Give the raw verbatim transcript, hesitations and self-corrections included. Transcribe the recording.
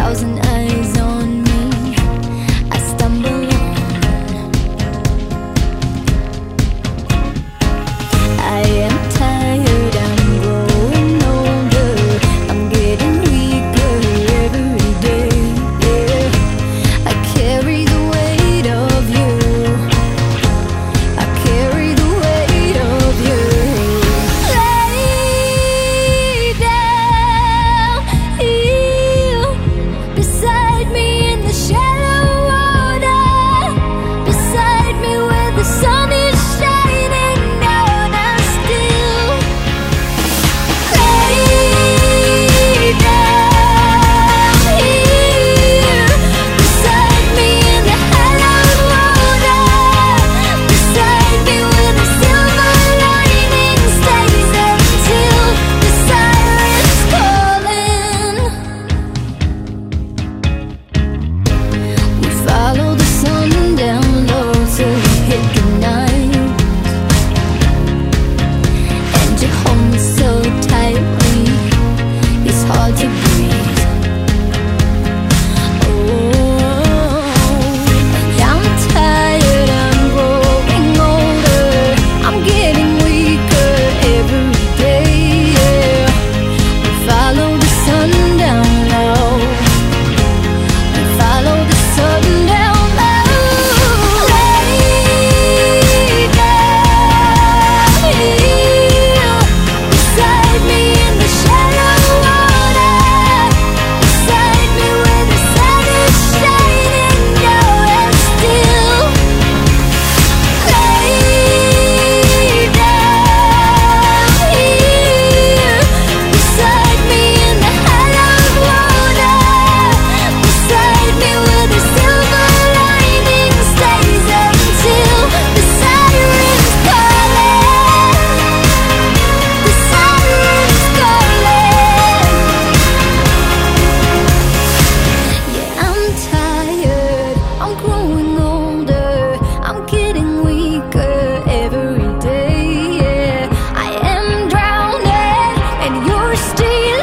thousand eyes on me, I stumble on. I am tired, I'm growing older, I'm getting weaker every day. Yeah, I carry the weight of you, I carry the weight of you. Lay down here beside me in the shallow water, beside me where the sun is shining down. I still lay down here beside me in the hallowed water, beside me where the silver lining stays until the sirens calling. We follow the sun down low till we hit the night, and you hold me so tightly, it's hard to breathe. Oh, I'm tired, I'm growing older, I'm getting weaker every day. Yeah, we follow the sun down low, we follow the sun down low. Lay down here beside me in the shallow water, beside me where the sun is shining down. And still lay down here beside me in the hallowed water, beside me where the silver lining stays until the sirens calling, the sirens calling. Yeah, I'm tired, I'm growing older, I'm getting weaker every day. Yeah, I am drowning and you're still